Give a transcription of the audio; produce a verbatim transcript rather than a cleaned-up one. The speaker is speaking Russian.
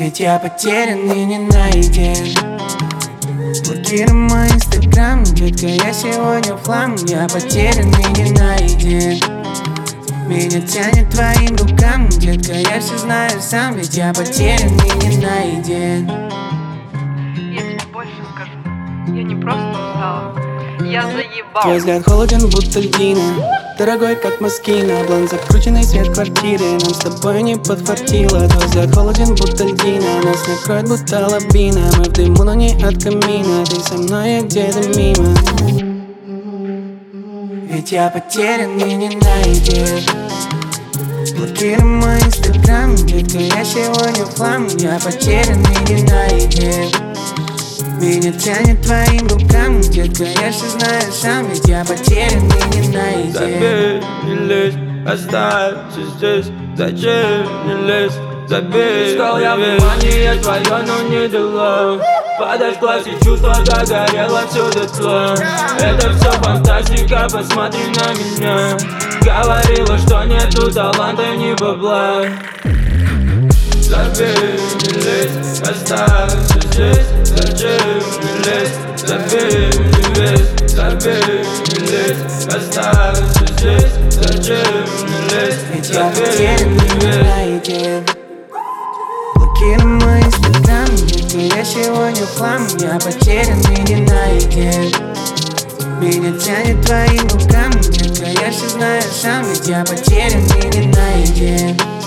Ведь я потерян и не найден. Блокируй мой инстаграм, детка, я сегодня в хлам. Я потерян и не найден. Меня тянет твоим рукам, детка, я все знаю сам. Ведь я потерян и не найден. Я тебе больше скажу, я не просто устала, я заебал. Твой взгляд холоден, будто льдина, дорогой, как москина. Блонд закрученный свет квартиры, нам с тобой не подфартило. Твой взгляд холоден, будто льдина, нас накроет, будто лавина. Мы в дыму, но не от камина, ты со мной, я где-то мимо. Ведь я потерян и не найден. Блокируй мой инстаграм, детка, я сегодня в хлам. Я потерян и не найден. Меня тянет твоим рукам, детка, я все знаю сам. Ведь я потерян и не найден. Забей, не лезь, оставься здесь. Зачем не лезь, забей. Искал я внимание твое, но не дало. Подожгла все чувства, догорело все дотла. Это все фантастика, посмотри на меня. Говорила, что нету таланта, ни бабла. Забей, не лезь, оставься здесь. Зачем не лезь, забей, не лезь. Забей, не лезь, оставься здесь. Зачем не лезь, ведь я потерян и не найден. Блокируй мой инстаграм, детка, я сегодня в хлам. Я потерян и не найден. Меня тянет твоим рукам, детка, я все знаю сам. Ведь я потерян и не найден.